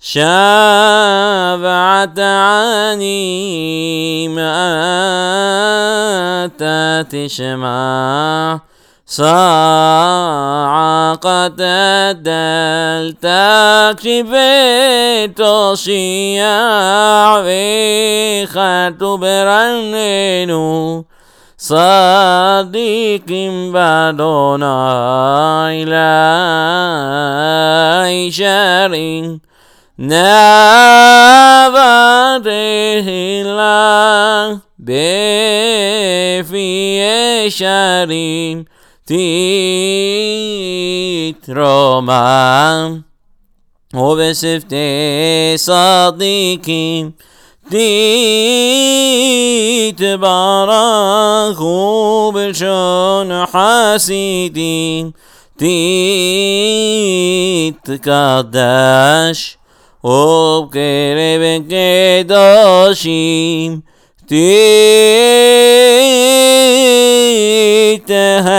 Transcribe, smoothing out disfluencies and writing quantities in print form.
شبعت عني ما تشمع صاعقة الدل تكشف الشياع ويخات برنينو صديق بدونا إلى شرين نبره الله بفي شرين تترمم وبسفت صديقين تتبارك وبلشون حسيدين تتقدش وبقرب قداشين تتهلل